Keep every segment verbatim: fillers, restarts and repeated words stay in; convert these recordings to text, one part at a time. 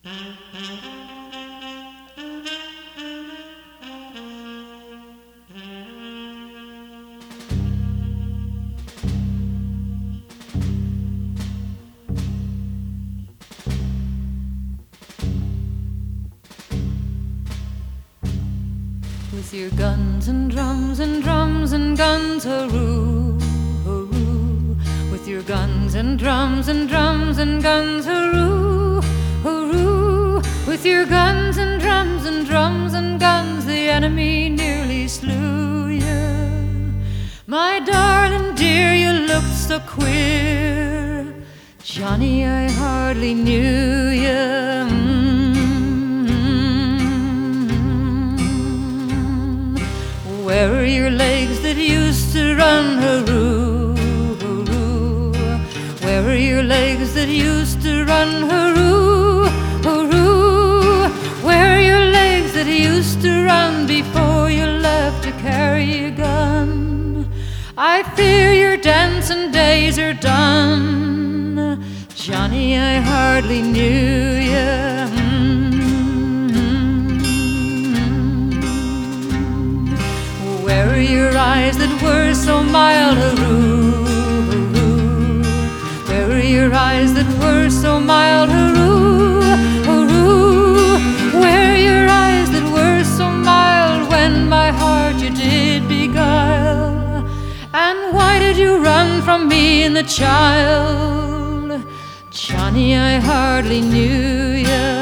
With your guns and drums and drums and guns, hooroo, hooroo. With your guns and drums and drums and guns, hooroo, hooroo. With your guns and drums and drums and guns, the enemy nearly slew you. My darling dear, you looked so queer. Johnny, I hardly knew you. Where are your legs that used to run, hooroo, hooroo? Where are your legs that used to run, hooroo, hooroo? Where are your legs that used to run before you left to carry a gun? I fear your dancing days are done. Johnny, I hardly knew you. Where are your eyes that were so mild, hooroo, hooroo? Where are your eyes that were so mild, hooroo, hooroo? Where are your eyes that were so mild when my heart you did beguile? And why did you run from me and the child? Johnny, I hardly knew you.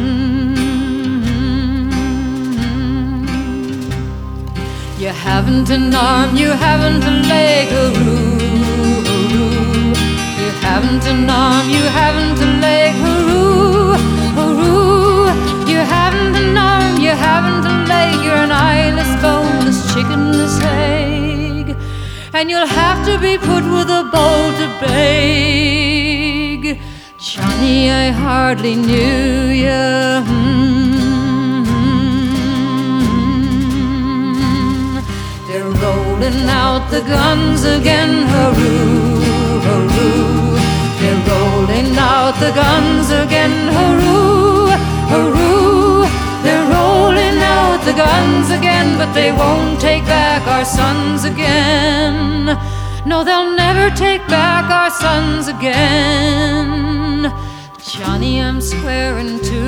You haven't an arm, you haven't a leg, hooroo, hooroo. You haven't an arm, you haven't a leg, hooroo, hooroo. You haven't an arm, you haven't a leg. You're an eyeless, boneless, chickenless egg, and you'll have to be put with a bowl to beg. Johnny, I hardly knew you. Rolling out the guns again, hooroo, hooroo. They're rolling out the guns again, hooroo, hooroo. They're rolling out the guns again, but they won't take back our sons again. No, they'll never take back our sons again. Johnny, I'm swearing to